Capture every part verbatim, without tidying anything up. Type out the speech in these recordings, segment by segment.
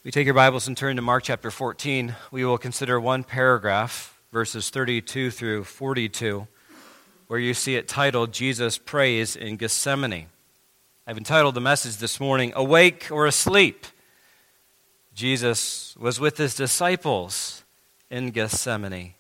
We take your Bibles and turn to Mark chapter fourteen. We will consider one paragraph, verses thirty-two through forty-two, where you see it titled, Jesus Prays in Gethsemane. I've entitled the message this morning, Awake or Asleep? Jesus was with his disciples in Gethsemane.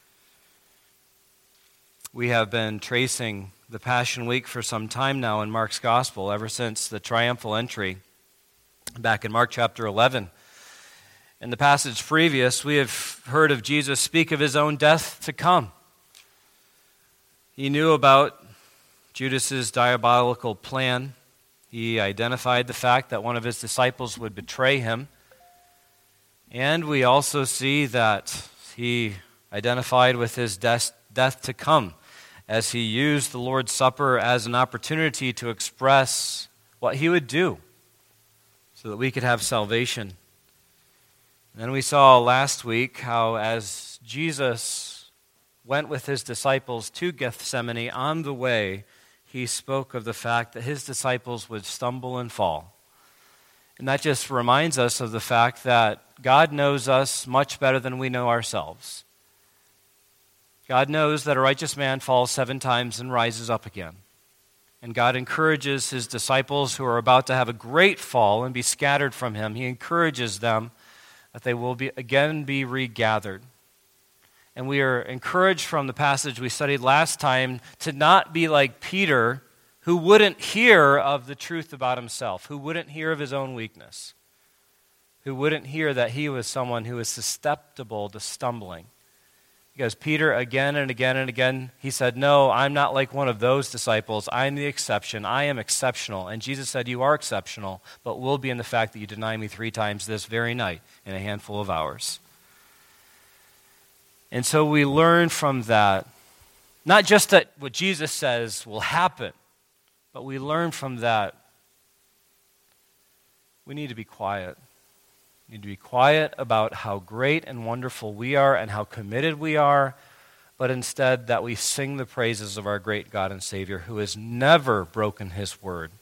We have been tracing the Passion Week for some time now in Mark's Gospel, ever since the triumphal entry back in Mark chapter eleven. In the passage previous, we have heard of Jesus speak of his own death to come. He knew about Judas's diabolical plan. He identified the fact that one of his disciples would betray him. And we also see that he identified with his death, death to come as he used the Lord's Supper as an opportunity to express what he would do so that we could have salvation. And then we saw last week how as Jesus went with his disciples to Gethsemane, on the way, he spoke of the fact that his disciples would stumble and fall. And that just reminds us of the fact that God knows us much better than we know ourselves. God knows that a righteous man falls seven times and rises up again. And God encourages his disciples who are about to have a great fall and be scattered from him. He encourages them that they will be again be regathered. And we are encouraged from the passage we studied last time to not be like Peter, who wouldn't hear of the truth about himself, who wouldn't hear of his own weakness, who wouldn't hear that he was someone who was susceptible to stumbling. Because Peter, again and again and again, he said, no, I'm not like one of those disciples. I'm the exception. I am exceptional. And Jesus said, you are exceptional, but will be in the fact that you deny me three times this very night in a handful of hours. And so we learn from that, not just that what Jesus says will happen, but we learn from that we need to be quiet. We need to be quiet about how great and wonderful we are and how committed we are, but instead that we sing the praises of our great God and Savior who has never broken his word.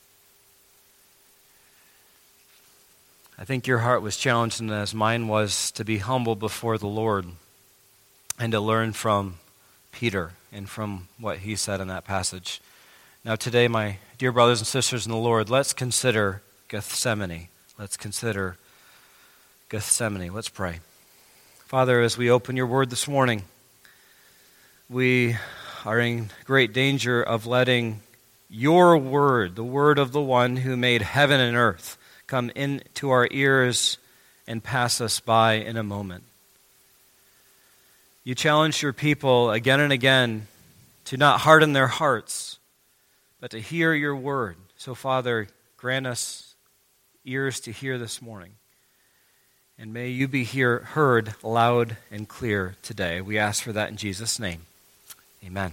I think your heart was challenged, and as mine was, to be humble before the Lord and to learn from Peter and from what he said in that passage. Now today, my dear brothers and sisters in the Lord, let's consider Gethsemane. Let's consider Gethsemane. Let's pray. Father, as we open your word this morning, we are in great danger of letting your word, the word of the one who made heaven and earth, come into our ears and pass us by in a moment. You challenge your people again and again to not harden their hearts, but to hear your word. So, Father, grant us ears to hear this morning. And may you be hear, heard loud and clear today. We ask for that in Jesus' name. Amen.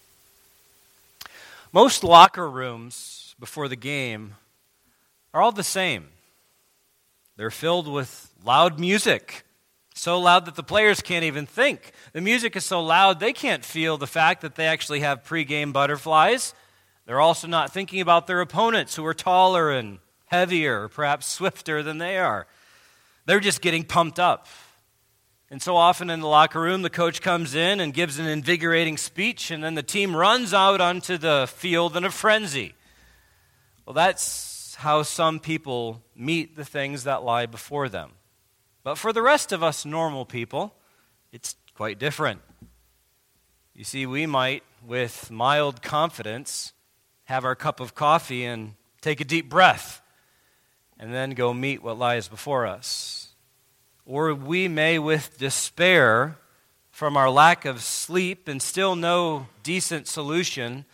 Most locker rooms before the game are all the same. They're filled with loud music, so loud that the players can't even think. The music is so loud they can't feel the fact that they actually have pregame butterflies. They're also not thinking about their opponents who are taller and heavier, or perhaps swifter than they are. They're just getting pumped up. And so often in the locker room, the coach comes in and gives an invigorating speech, and then the team runs out onto the field in a frenzy. Well, that's how some people meet the things that lie before them. But for the rest of us normal people, it's quite different. You see, we might, with mild confidence, have our cup of coffee and take a deep breath, and then go meet what lies before us. Or we may, with despair from our lack of sleep and still no decent solution,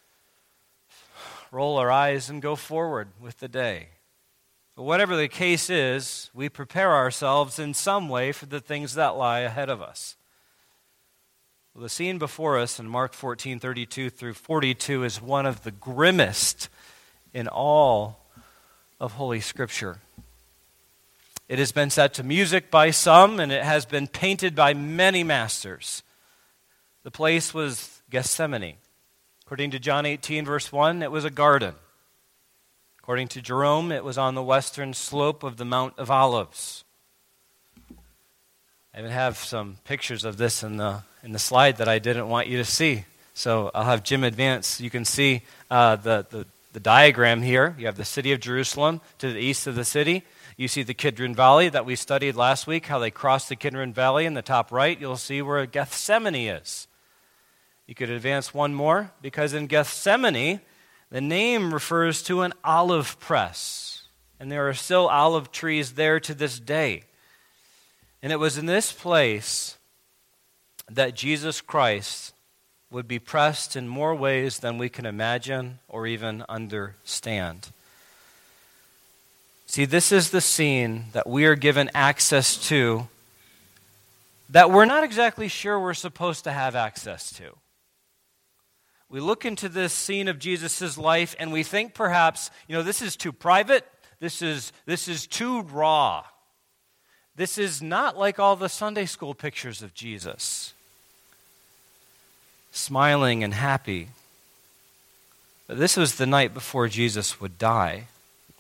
roll our eyes and go forward with the day. But whatever the case is, we prepare ourselves in some way for the things that lie ahead of us. Well, the scene before us in Mark fourteen, thirty-two through forty-two is one of the grimmest in all of Holy Scripture. It has been set to music by some, and it has been painted by many masters. The place was Gethsemane. According to John eighteen, verse one, it was a garden. According to Jerome, it was on the western slope of the Mount of Olives. I even have some pictures of this in the in the slide that I didn't want you to see. So I'll have Jim advance. You can see uh, the, the, the diagram here. You have the city of Jerusalem to the east of the city. You see the Kidron Valley that we studied last week, how they crossed the Kidron Valley. In the top right, you'll see where Gethsemane is. You could advance one more, because in Gethsemane, the name refers to an olive press. And there are still olive trees there to this day. And it was in this place that Jesus Christ would be pressed in more ways than we can imagine or even understand. See, this is the scene that we are given access to that we're not exactly sure we're supposed to have access to. We look into this scene of Jesus' life and we think perhaps, you know, this is too private, this is, this is too raw. This is not like all the Sunday school pictures of Jesus, smiling and happy. But this was the night before Jesus would die.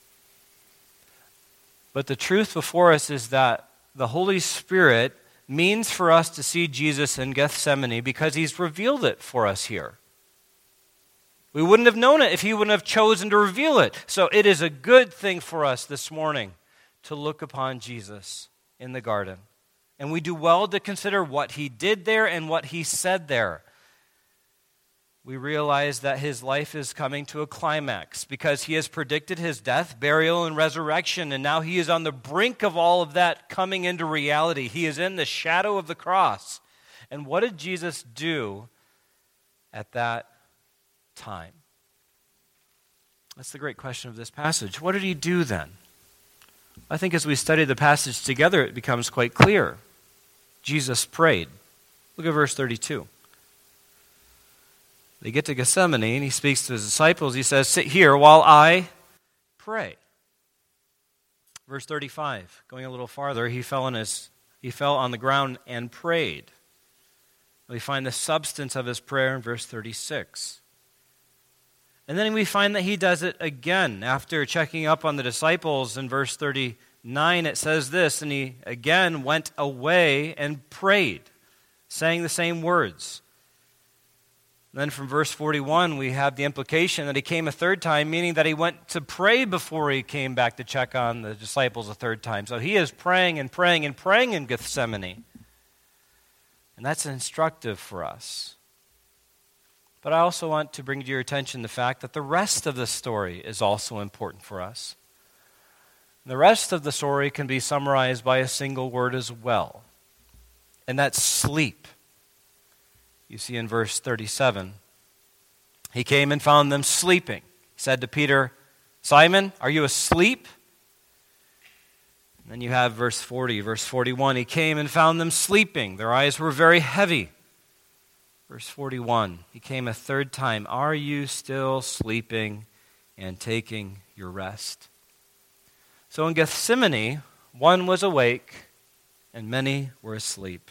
But the truth before us is that the Holy Spirit means for us to see Jesus in Gethsemane because he's revealed it for us here. We wouldn't have known it if he wouldn't have chosen to reveal it. So it is a good thing for us this morning to look upon Jesus in the garden. And we do well to consider what he did there and what he said there. We realize that his life is coming to a climax because he has predicted his death, burial, and resurrection, and now he is on the brink of all of that coming into reality. He is in the shadow of the cross. And what did Jesus do at that time? That's the great question of this passage. What did he do then? I think as we study the passage together, it becomes quite clear. Jesus prayed. Look at verse thirty-two. They get to Gethsemane, and he speaks to his disciples. He says, "Sit here while I pray." Verse thirty-five, going a little farther, he fell on his he fell on the ground and prayed. We find the substance of his prayer in verse thirty-six. And then we find that he does it again. After checking up on the disciples in verse thirty-nine, it says this, and he again went away and prayed, saying the same words. Then from verse forty-one, we have the implication that he came a third time, meaning that he went to pray before he came back to check on the disciples a third time. So he is praying and praying and praying in Gethsemane. And that's instructive for us. But I also want to bring to your attention the fact that the rest of the story is also important for us. The rest of the story can be summarized by a single word as well, and that's sleep. You see in verse thirty-seven, he came and found them sleeping. He said to Peter, "Simon, are you asleep?" And then you have verse forty, verse forty-one, he came and found them sleeping. Their eyes were very heavy. Verse forty-one, he came a third time. Are you still sleeping and taking your rest? So in Gethsemane, one was awake and many were asleep.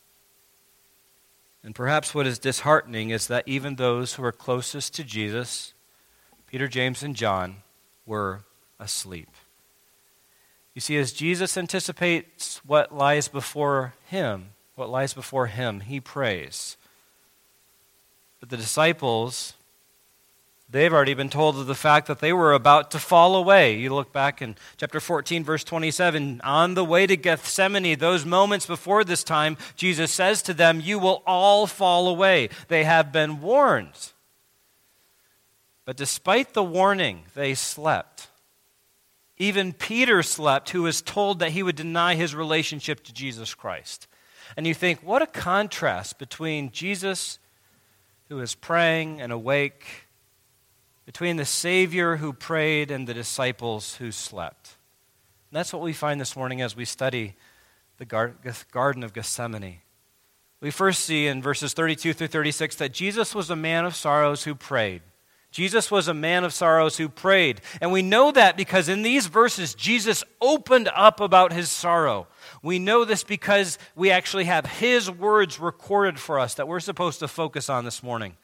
And perhaps what is disheartening is that even those who were closest to Jesus, Peter, James, and John, were asleep. You see, as Jesus anticipates what lies before him, what lies before him, he prays. But the disciples, they've already been told of the fact that they were about to fall away. You look back in chapter fourteen, verse twenty-seven. On the way to Gethsemane, those moments before this time, Jesus says to them, "You will all fall away." They have been warned. But despite the warning, they slept. Even Peter slept, who was told that he would deny his relationship to Jesus Christ. And you think, what a contrast between Jesus, who is praying and awake, between the Savior who prayed and the disciples who slept. And that's what we find this morning as we study the Garden of Gethsemane. We first see in verses thirty-two through thirty-six that Jesus was a man of sorrows who prayed. Jesus was a man of sorrows who prayed. And we know that because in these verses, Jesus opened up about his sorrow. We know this because we actually have his words recorded for us that we're supposed to focus on this morning.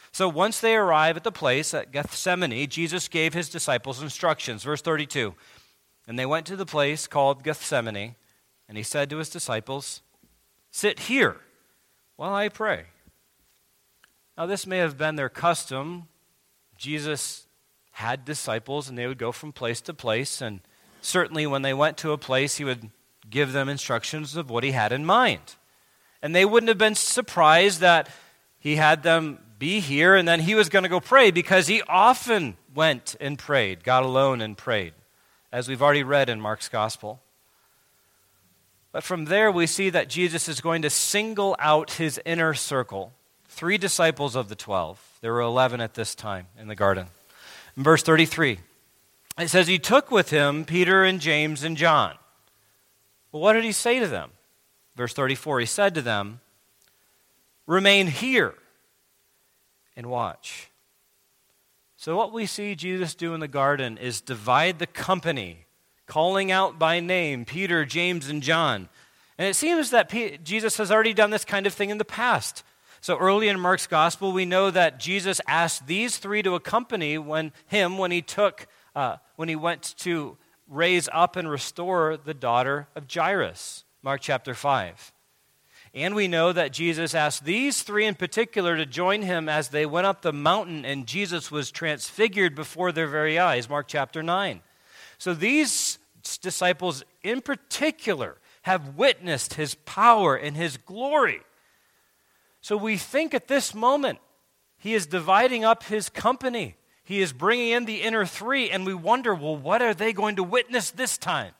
So once they arrive at the place at Gethsemane, Jesus gave his disciples instructions. Verse thirty-two, and they went to the place called Gethsemane, and he said to his disciples, sit here while I pray. Now this may have been their custom. Jesus had disciples, and they would go from place to place, and certainly when they went to a place, he would give them instructions of what he had in mind. And they wouldn't have been surprised that he had them be here, and then he was going to go pray, because he often went and prayed, got alone and prayed, as we've already read in Mark's gospel. But from there, we see that Jesus is going to single out his inner circle, three disciples of the twelve. There were eleven at this time in the garden. In verse thirty-three, it says, he took with him Peter and James and John. Well, what did he say to them? Verse thirty-four, he said to them, remain here and watch. So what we see Jesus do in the garden is divide the company, calling out by name Peter, James, and John. And it seems that P- Jesus has already done this kind of thing in the past. So early in Mark's gospel, we know that Jesus asked these three to accompany when, him when he took, uh, when he went to raise up and restore the daughter of Jairus. Mark chapter five. And we know that Jesus asked these three in particular to join him as they went up the mountain, and Jesus was transfigured before their very eyes. Mark chapter nine. So these disciples in particular have witnessed his power and his glory. So we think at this moment he is dividing up his company. He is bringing in the inner three, and we wonder, well, what are they going to witness this time?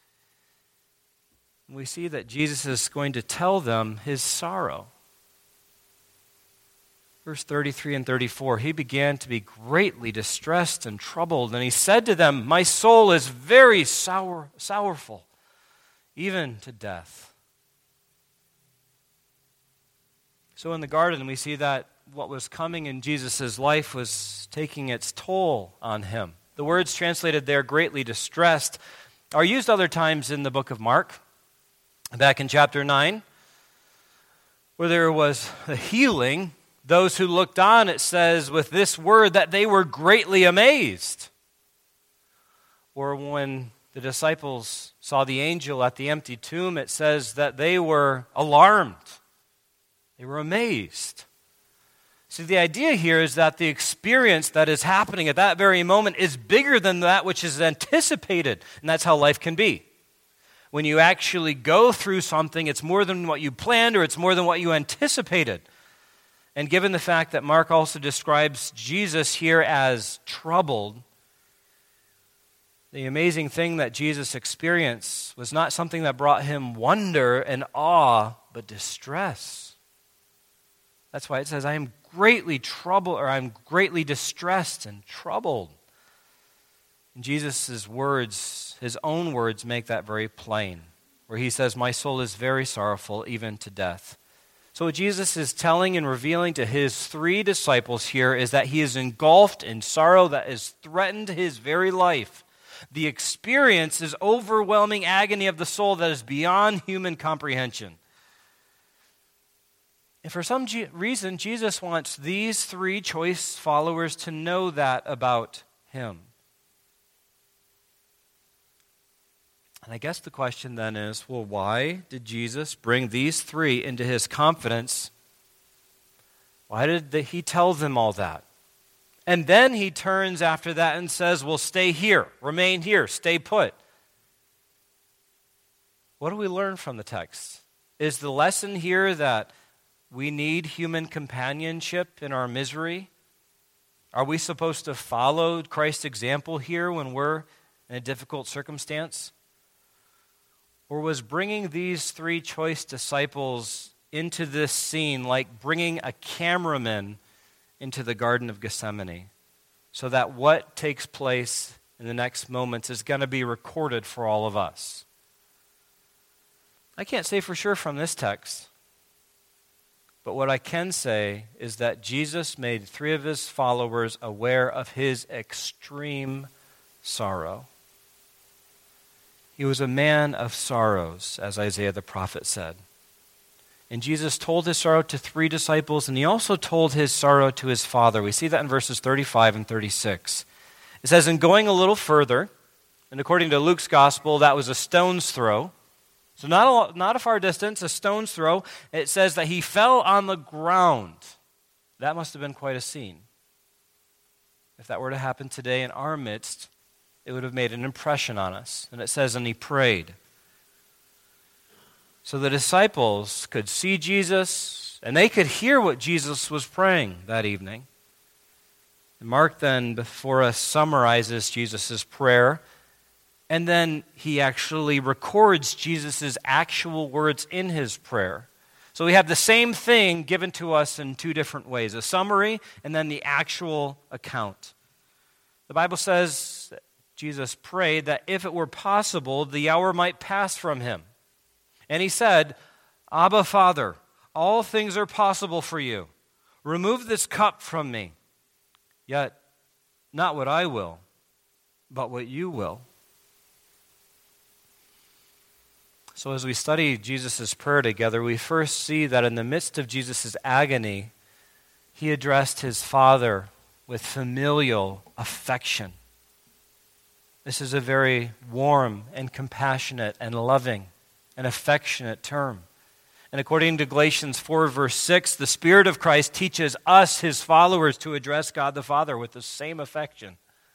We see that Jesus is going to tell them his sorrow. Verse thirty-three and thirty-four, he began to be greatly distressed and troubled, and he said to them, my soul is very sour, sorrowful, even to death. So in the garden, we see that what was coming in Jesus' life was taking its toll on him. The words translated there, greatly distressed, are used other times in the book of Mark. Back in chapter nine, where there was a healing, those who looked on, it says with this word that they were greatly amazed. Or when the disciples saw the angel at the empty tomb, it says that they were alarmed. They were amazed. See, the idea here is that the experience that is happening at that very moment is bigger than that which is anticipated, and that's how life can be. When you actually go through something, it's more than what you planned or it's more than what you anticipated. And given the fact that Mark also describes Jesus here as troubled, the amazing thing that Jesus experienced was not something that brought him wonder and awe, but distress. That's why it says, I am greatly troubled, or I'm greatly distressed and troubled. And Jesus' words, his own words, make that very plain, where he says, my soul is very sorrowful, even to death. So what Jesus is telling and revealing to his three disciples here is that he is engulfed in sorrow that has threatened his very life. The experience is overwhelming agony of the soul that is beyond human comprehension. And for some G- reason, Jesus wants these three choice followers to know that about him. And I guess the question then is, well, why did Jesus bring these three into his confidence? Why did the, he tell them all that? And then he turns after that and says, well, stay here, remain here, stay put. What do we learn from the text? Is the lesson here that we need human companionship in our misery? Are we supposed to follow Christ's example here when we're in a difficult circumstance? Or was bringing these three choice disciples into this scene like bringing a cameraman into the Garden of Gethsemane, so that what takes place in the next moments is going to be recorded for all of us? I can't say for sure from this text, but what I can say is that Jesus made three of his followers aware of his extreme sorrow. He was a man of sorrows, as Isaiah the prophet said. And Jesus told his sorrow to three disciples, and he also told his sorrow to his Father. We see that in verses thirty-five and thirty-six. It says, "And going a little further," and according to Luke's gospel, that was a stone's throw. So not a, not a far distance, a stone's throw. It says that he fell on the ground. That must have been quite a scene. If that were to happen today in our midst, it would have made an impression on us. And it says, and he prayed. So the disciples could see Jesus, and they could hear what Jesus was praying that evening. And Mark then, before us, summarizes Jesus' prayer, and then he actually records Jesus' actual words in his prayer. So we have the same thing given to us in two different ways, a summary and then the actual account. The Bible says that Jesus prayed that if it were possible, the hour might pass from him. And he said, "Abba, Father, all things are possible for you. Remove this cup from me. Yet, not what I will, but what you will." So as we study Jesus' prayer together, we first see that in the midst of Jesus' agony, he addressed his Father with familial affection. This is a very warm and compassionate and loving and affectionate term. And according to Galatians four, verse six, the Spirit of Christ teaches us, his followers, to address God the Father with the same affection.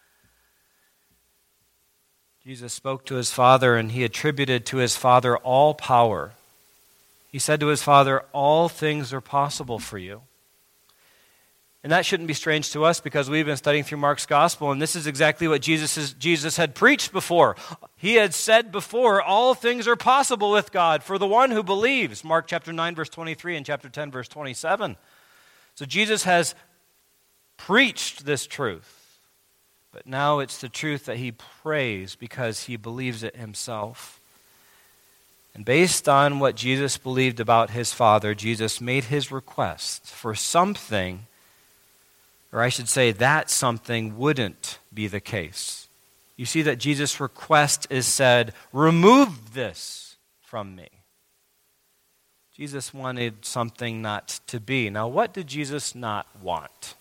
Jesus spoke to his Father, and he attributed to his Father all power. He said to his Father, "All things are possible for you." And that shouldn't be strange to us because we've been studying through Mark's gospel, and this is exactly what Jesus, is, Jesus had preached before. He had said before, all things are possible with God for the one who believes. Mark chapter nine, verse twenty-three, and chapter ten, verse twenty-seven. So Jesus has preached this truth, but now it's the truth that he prays because he believes it himself. And based on what Jesus believed about his Father, Jesus made his request for something, or I should say that something wouldn't be the case. You see that Jesus' request is said, "Remove this from me." Jesus wanted something not to be. Now, what did Jesus not want?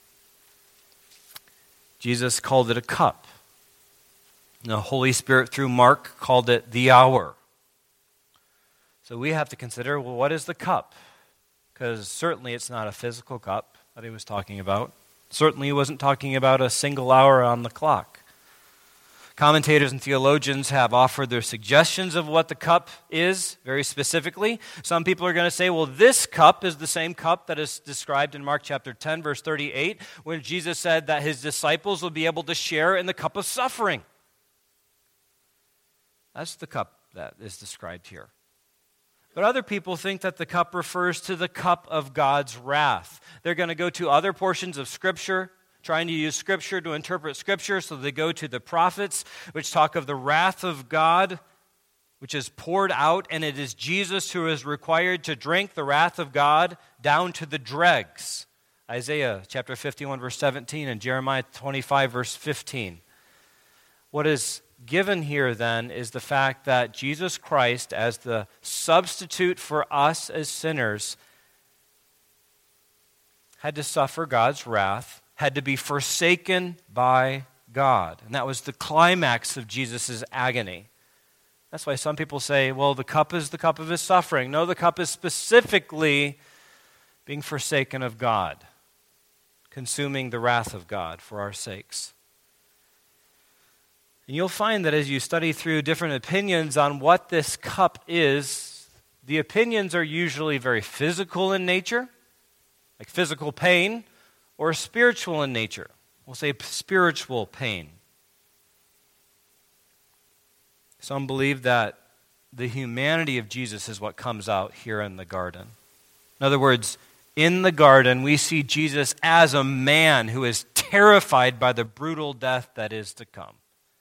Jesus called it a cup. The Holy Spirit, through Mark, called it the hour. So we have to consider, well, what is the cup? Because certainly it's not a physical cup that he was talking about. Certainly he wasn't talking about a single hour on the clock. Commentators and theologians have offered their suggestions of what the cup is, very specifically. Some people are going to say, well, this cup is the same cup that is described in Mark chapter ten, verse thirty-eight, when Jesus said that his disciples will be able to share in the cup of suffering. That's the cup that is described here. But other people think that the cup refers to the cup of God's wrath. They're going to go to other portions of Scripture, trying to use Scripture to interpret Scripture, so they go to the prophets, which talk of the wrath of God, which is poured out, and it is Jesus who is required to drink the wrath of God down to the dregs. Isaiah chapter fifty-one, verse seventeen, and Jeremiah twenty-five, verse fifteen. What is given here then is the fact that Jesus Christ, as the substitute for us as sinners, had to suffer God's wrath, had to be forsaken by God. And that was the climax of Jesus' agony. That's why some people say, well, the cup is the cup of his suffering. No, the cup is specifically being forsaken of God, consuming the wrath of God for our sakes. And you'll find that as you study through different opinions on what this cup is, the opinions are usually very physical in nature, like physical pain, or spiritual in nature. We'll say spiritual pain. Some believe that the humanity of Jesus is what comes out here in the garden. In other words, in the garden, we see Jesus as a man who is terrified by the brutal death that is to come.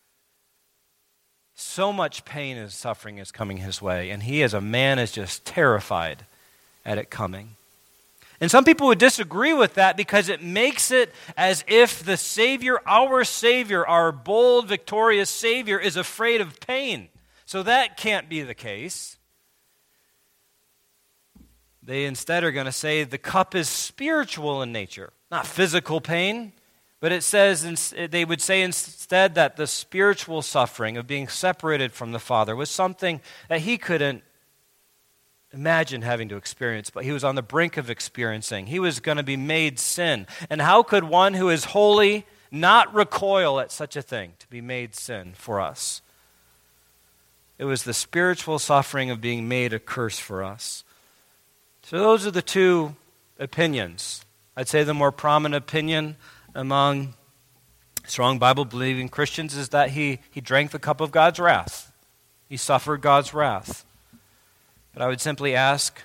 So much pain and suffering is coming his way, and he as a man is just terrified at it coming. And some people would disagree with that because it makes it as if the Savior, our Savior, our bold, victorious Savior, is afraid of pain. So that can't be the case. They instead are going to say the cup is spiritual in nature, not physical pain, but it says, they would say instead that the spiritual suffering of being separated from the Father was something that he couldn't imagine having to experience, but he was on the brink of experiencing. He was going to be made sin. And how could one who is holy not recoil at such a thing, to be made sin for us? It was the spiritual suffering of being made a curse for us. So those are the two opinions. I'd say the more prominent opinion among strong Bible-believing Christians is that he, he drank the cup of God's wrath. He suffered God's wrath. But I would simply ask,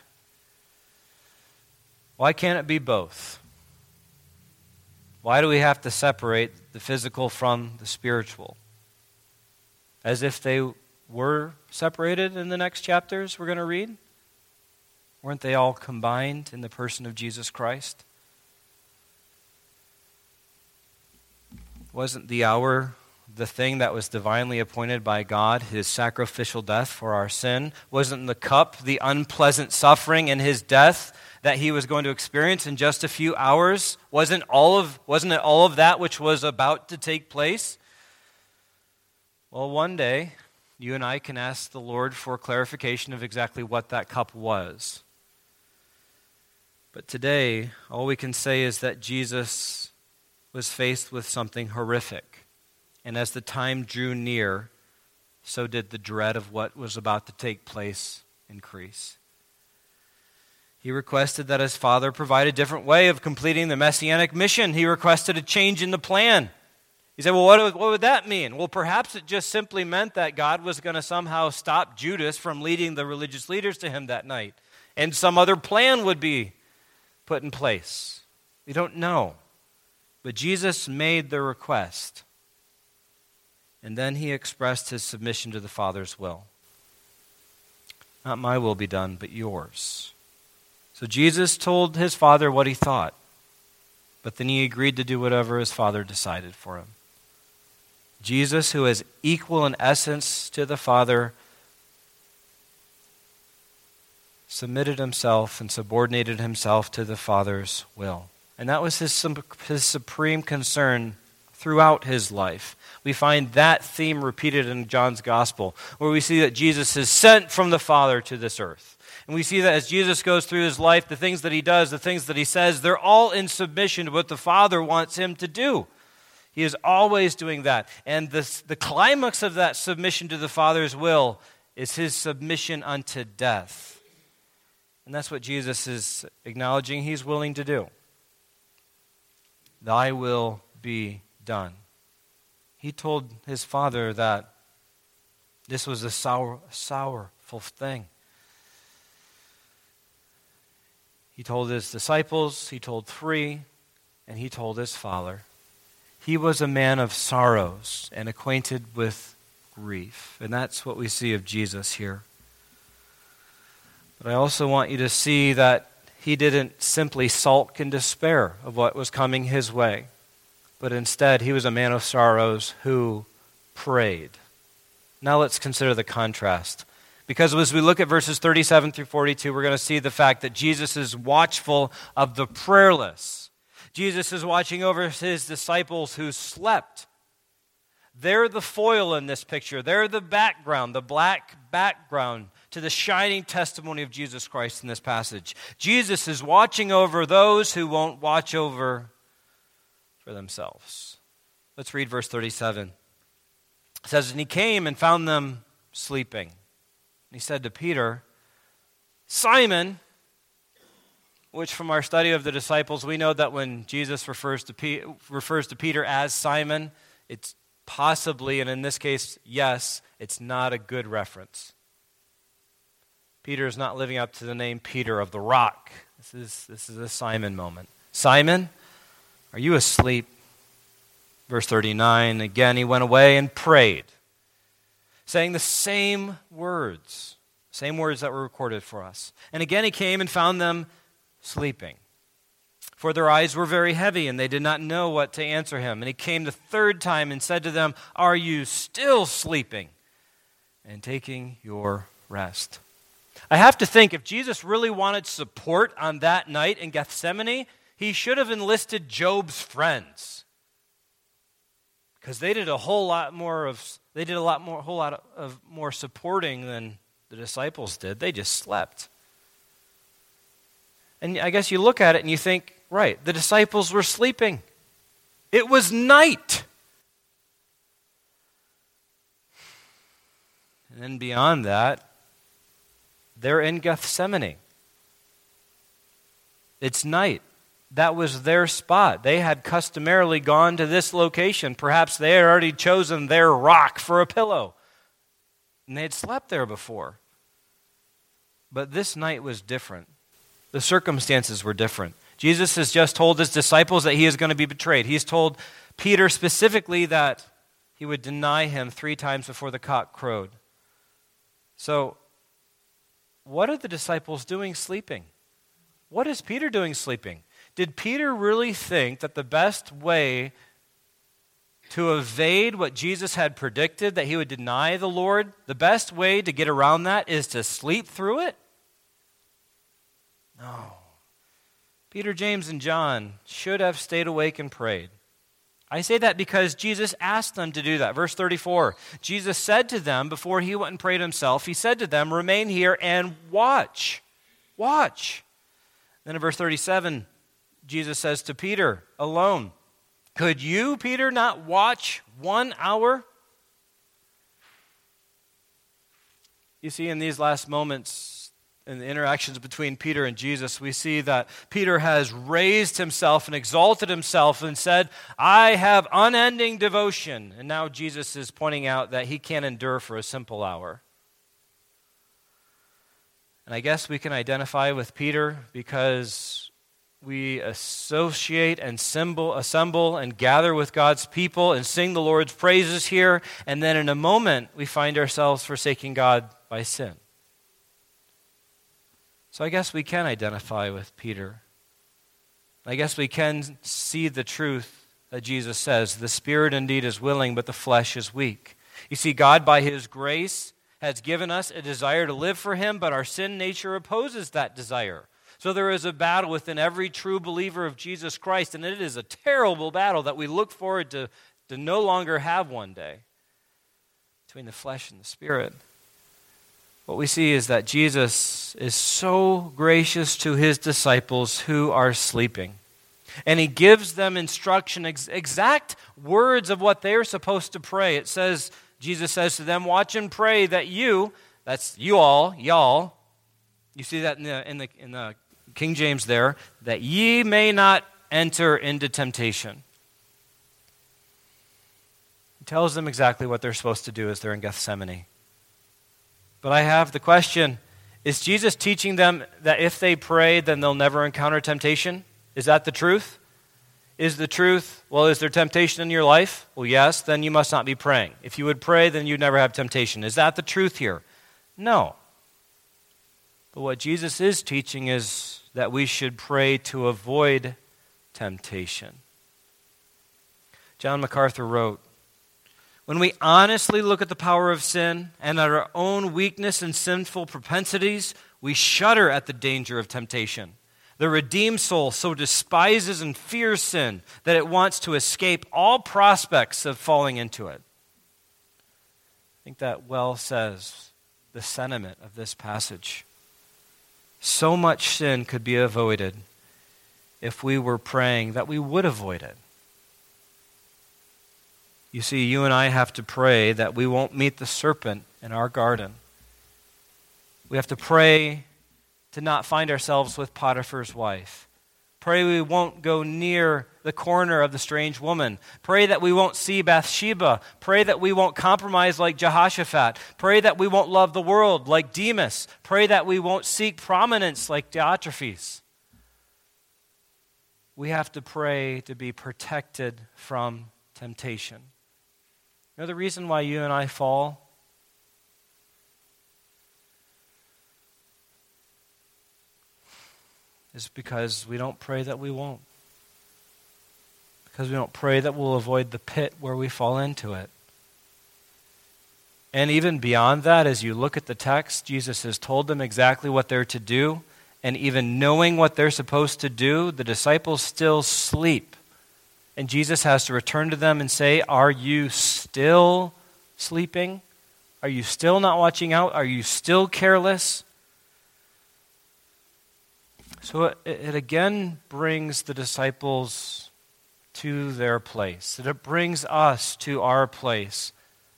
why can't it be both? Why do we have to separate the physical from the spiritual? As if they were separated in the next chapters we're going to read? Weren't they all combined in the person of Jesus Christ? Wasn't the hour the thing that was divinely appointed by God, his sacrificial death for our sin? Wasn't the cup the unpleasant suffering in his death that he was going to experience in just a few hours? Wasn't all of wasn't it all of that which was about to take place? Well, one day, you and I can ask the Lord for clarification of exactly what that cup was. But today, all we can say is that Jesus was faced with something horrific. And as the time drew near, so did the dread of what was about to take place increase. He requested that his Father provide a different way of completing the messianic mission. He requested a change in the plan. He said, well, what, what would that mean? Well, perhaps it just simply meant that God was going to somehow stop Judas from leading the religious leaders to him that night. And some other plan would be put in place. We don't know. But Jesus made the request. And then he expressed his submission to the Father's will. Not my will be done, but yours. So Jesus told his Father what he thought. But then he agreed to do whatever his Father decided for him. Jesus, who is equal in essence to the Father, submitted himself and subordinated himself to the Father's will. And that was his, his supreme concern throughout his life. We find that theme repeated in John's Gospel, where we see that Jesus is sent from the Father to this earth. And we see that as Jesus goes through his life, the things that he does, the things that he says, they're all in submission to what the Father wants him to do. He is always doing that. And the, the climax of that submission to the Father's will is his submission unto death. And that's what Jesus is acknowledging he's willing to do. Thy will be done. He told his Father that this was a sour, sorrowful thing. He told his disciples, he told three, and he told his Father. He was a man of sorrows and acquainted with grief. And that's what we see of Jesus here. But I also want you to see that he didn't simply sulk in despair of what was coming his way, but instead he was a man of sorrows who prayed. Now let's consider the contrast. Because as we look at verses thirty-seven through forty-two, we're going to see the fact that Jesus is watchful of the prayerless. Jesus is watching over his disciples who slept. They're the foil in this picture. They're the background, the black background to the shining testimony of Jesus Christ in this passage. Jesus is watching over those who won't watch over for themselves. Let's read verse thirty-seven. It says, and he came and found them sleeping. And he said to Peter, Simon, which from our study of the disciples, we know that when Jesus refers to Pe- refers to Peter as Simon, it's possibly, and in this case, yes, it's not a good reference. Peter is not living up to the name Peter of the rock. This is, this is a Simon moment. Simon, are you asleep? Verse thirty-nine, again he went away and prayed, saying the same words, same words that were recorded for us. And again he came and found them sleeping. For their eyes were very heavy, and they did not know what to answer him. And he came the third time and said to them, are you still sleeping and taking your rest? I have to think if Jesus really wanted support on that night in Gethsemane, he should have enlisted Job's friends. Because they did a whole lot more of they did a lot more whole lot of, of more supporting than the disciples did. They just slept. And I guess you look at it and you think, right, the disciples were sleeping. It was night. And then beyond that, they're in Gethsemane. It's night. That was their spot. They had customarily gone to this location. Perhaps they had already chosen their rock for a pillow. And they had slept there before. But this night was different. The circumstances were different. Jesus has just told his disciples that he is going to be betrayed. He's told Peter specifically that he would deny him three times before the cock crowed. So, what are the disciples doing sleeping? What is Peter doing sleeping? Did Peter really think that the best way to evade what Jesus had predicted, that he would deny the Lord, the best way to get around that is to sleep through it? No. Peter, James, and John should have stayed awake and prayed. I say that because Jesus asked them to do that. Verse thirty-four, Jesus said to them, before he went and prayed himself, he said to them, remain here and watch. Watch. Then in verse thirty-seven, Jesus says to Peter alone, could you, Peter, not watch one hour? You see, in these last moments, in the interactions between Peter and Jesus, we see that Peter has raised himself and exalted himself and said, I have unending devotion. And now Jesus is pointing out that he can't endure for a simple hour. And I guess we can identify with Peter because we associate and symbol, assemble and gather with God's people and sing the Lord's praises here, and then in a moment we find ourselves forsaking God by sin. So I guess we can identify with Peter. I guess we can see the truth that Jesus says, the spirit indeed is willing, but the flesh is weak. You see, God by his grace has given us a desire to live for him, but our sin nature opposes that desire. So there is a battle within every true believer of Jesus Christ, and it is a terrible battle that we look forward to, to no longer have one day between the flesh and the spirit. What we see is that Jesus is so gracious to his disciples who are sleeping. And he gives them instruction, ex- exact words of what they are supposed to pray. It says, Jesus says to them, watch and pray that you, that's you all, y'all, you see that in the, in the, in the King James there, that ye may not enter into temptation. He tells them exactly what they're supposed to do as they're in Gethsemane. But I have the question, is Jesus teaching them that if they pray, then they'll never encounter temptation? Is that the truth? Is the truth, well, is there temptation in your life? Well, yes, then you must not be praying. If you would pray, then you'd never have temptation. Is that the truth here? No. But what Jesus is teaching is that we should pray to avoid temptation. John MacArthur wrote, when we honestly look at the power of sin and at our own weakness and sinful propensities, we shudder at the danger of temptation. The redeemed soul so despises and fears sin that it wants to escape all prospects of falling into it. I think that well says the sentiment of this passage. So much sin could be avoided if we were praying that we would avoid it. You see, you and I have to pray that we won't meet the serpent in our garden. We have to pray to not find ourselves with Potiphar's wife. Pray we won't go near the corner of the strange woman. Pray that we won't see Bathsheba. Pray that we won't compromise like Jehoshaphat. Pray that we won't love the world like Demas. Pray that we won't seek prominence like Diotrephes. We have to pray to be protected from temptation. You know the reason why you and I fall? Is because we don't pray that we won't. Because we don't pray that we'll avoid the pit where we fall into it. And even beyond that, as you look at the text, Jesus has told them exactly what they're to do. And even knowing what they're supposed to do, the disciples still sleep. And Jesus has to return to them and say, are you still sleeping? Are you still not watching out? Are you still careless? So it, it again brings the disciples to their place. It brings us to our place.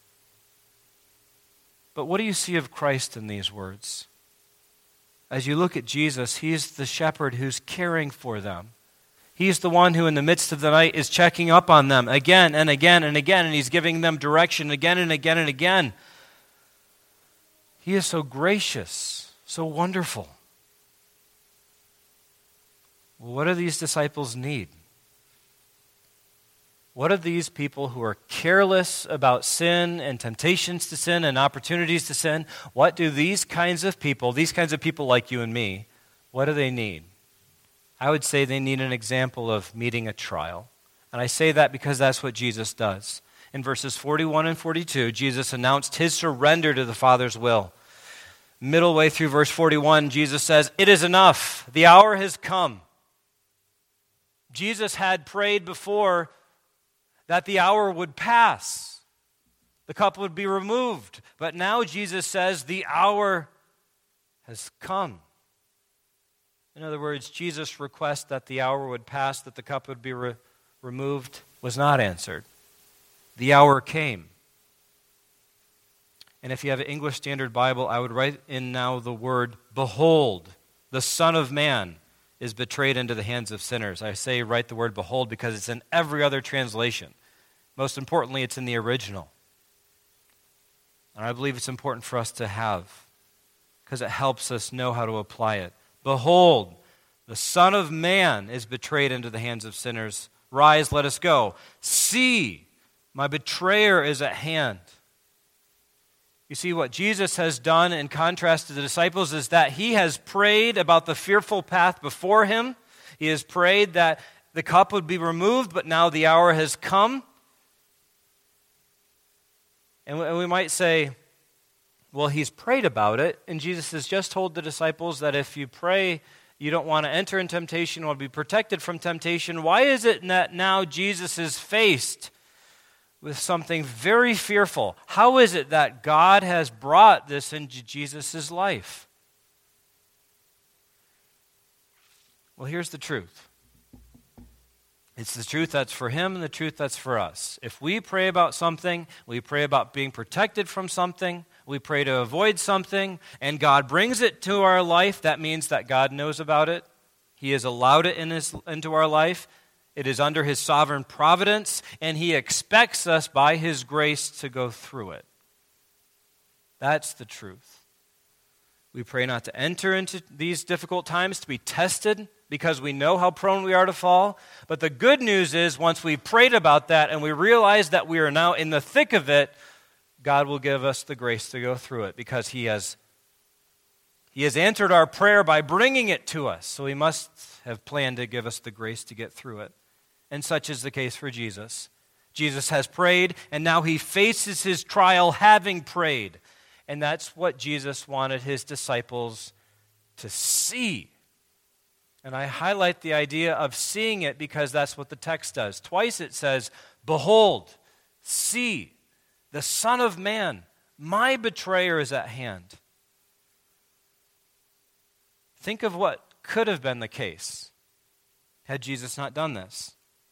But what do you see of Christ in these words? As you look at Jesus, he's the shepherd who's caring for them. He's the one who in the midst of the night is checking up on them again and again and again, and he's giving them direction again and again and again. He is so gracious, so wonderful. Well, what do these disciples need? What do these people who are careless about sin and temptations to sin and opportunities to sin, what do these kinds of people, these kinds of people like you and me, what do they need? I would say they need an example of meeting a trial. And I say that because that's what Jesus does. In verses forty-one and forty-two, Jesus announced his surrender to the Father's will. Middle way through verse forty-one, Jesus says, "It is enough. The hour has come." Jesus had prayed before that the hour would pass. The cup would be removed. But now Jesus says the hour has come. In other words, Jesus' request that the hour would pass, that the cup would be re- removed, was not answered. The hour came. And if you have an English Standard Bible, I would write in now the word, "Behold, the Son of Man is betrayed into the hands of sinners." I say write the word "behold" because it's in every other translation. Most importantly, it's in the original. And I believe it's important for us to have because it helps us know how to apply it. "Behold, the Son of Man is betrayed into the hands of sinners. Rise, let us go. See, my betrayer is at hand." You see, what Jesus has done in contrast to the disciples is that he has prayed about the fearful path before him. He has prayed that the cup would be removed, but now the hour has come. And we might say, well, he's prayed about it, and Jesus has just told the disciples that if you pray, you don't want to enter in temptation, you want to be protected from temptation. Why is it that now Jesus is faced with something very fearful? How is it that God has brought this into Jesus' life? Well, here's the truth. It's the truth that's for him and the truth that's for us. If we pray about something, we pray about being protected from something, we pray to avoid something, and God brings it to our life, that means that God knows about it. He has allowed it in his, into our life. It is under his sovereign providence, and he expects us by his grace to go through it. That's the truth. We pray not to enter into these difficult times, to be tested, because we know how prone we are to fall. But the good news is, once we've prayed about that and we realize that we are now in the thick of it, God will give us the grace to go through it, because he has, he has answered our prayer by bringing it to us. So he must have planned to give us the grace to get through it. And such is the case for Jesus. Jesus has prayed, and now he faces his trial having prayed. And that's what Jesus wanted his disciples to see. And I highlight the idea of seeing it because that's what the text does. Twice it says, "Behold, see, the Son of Man, my betrayer is at hand." Think of what could have been the case had Jesus not done this.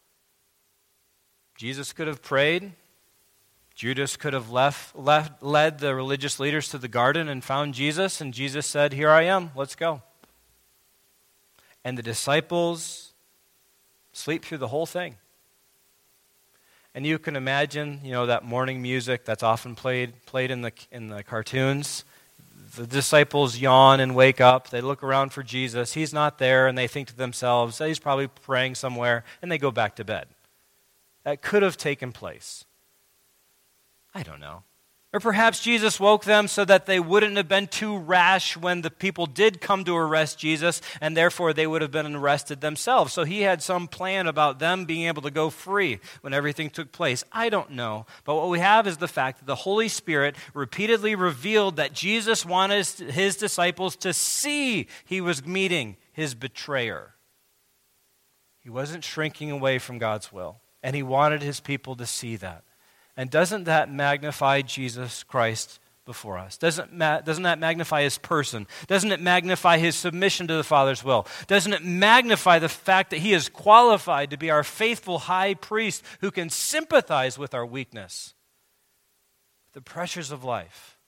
Jesus could have prayed. Judas could have left, left, led the religious leaders to the garden and found Jesus, and Jesus said, "Here I am, let's go." And the disciples sleep through the whole thing. And you can imagine, you know, that morning music that's often played played in the in the cartoons. The disciples yawn and wake up. They look around for Jesus. He's not there, and they think to themselves, he's probably praying somewhere, and they go back to bed. That could have taken place. I don't know. Or perhaps Jesus woke them so that they wouldn't have been too rash when the people did come to arrest Jesus, and therefore they would have been arrested themselves. So he had some plan about them being able to go free when everything took place. I don't know. But what we have is the fact that the Holy Spirit repeatedly revealed that Jesus wanted his disciples to see he was meeting his betrayer. He wasn't shrinking away from God's will, and he wanted his people to see that. And doesn't that magnify Jesus Christ before us? Doesn't, ma- doesn't that magnify his person? Doesn't it magnify his submission to the Father's will? Doesn't it magnify the fact that he is qualified to be our faithful high priest who can sympathize with our weakness, the pressures of life?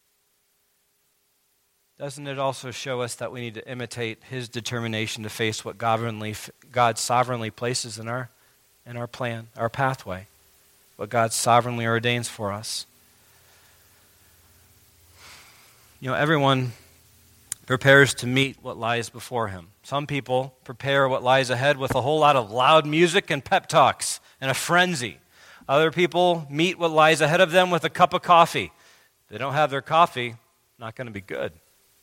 Doesn't it also show us that we need to imitate his determination to face what God sovereignly places in our, in our plan, our pathway? What God sovereignly ordains for us. You know, everyone prepares to meet what lies before him. Some people prepare what lies ahead with a whole lot of loud music and pep talks and a frenzy. Other people meet what lies ahead of them with a cup of coffee. If they don't have their coffee, not going to be good.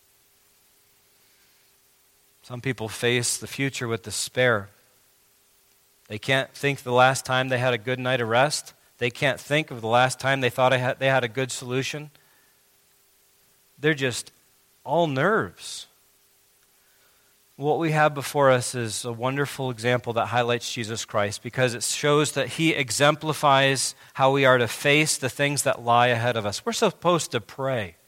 Some people face the future with despair. They can't think the last time they had a good night of rest. They can't think of the last time they thought they had a good solution. They're just all nerves. What we have before us is a wonderful example that highlights Jesus Christ because it shows that he exemplifies how we are to face the things that lie ahead of us. We're supposed to pray.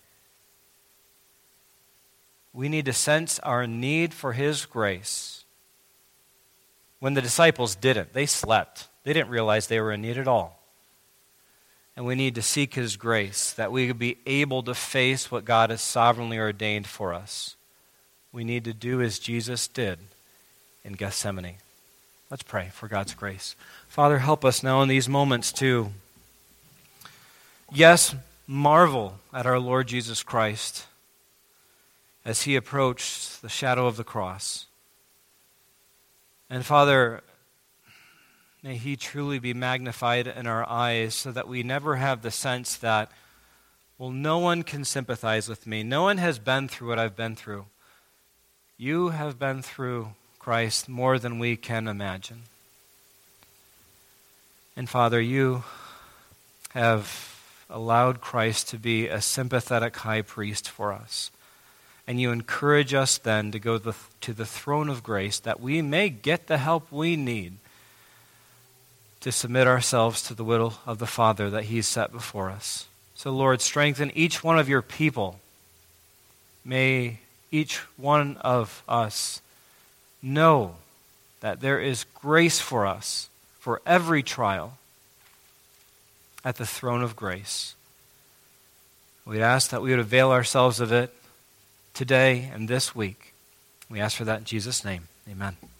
We need to sense our need for his grace. When the disciples didn't, they slept. They didn't realize they were in need at all. And we need to seek his grace that we could be able to face what God has sovereignly ordained for us. We need to do as Jesus did in Gethsemane. Let's pray for God's grace. Father, help us now in these moments to, yes, marvel at our Lord Jesus Christ as he approached the shadow of the cross. And Father, may he truly be magnified in our eyes so that we never have the sense that, well, no one can sympathize with me. No one has been through what I've been through. You have been through, Christ, more than we can imagine. And Father, you have allowed Christ to be a sympathetic high priest for us. And you encourage us then to go to the throne of grace that we may get the help we need to submit ourselves to the will of the Father that he's set before us. So Lord, strengthen each one of your people. May each one of us know that there is grace for us for every trial at the throne of grace. We ask that we would avail ourselves of it today and this week. We ask for that in Jesus' name. Amen.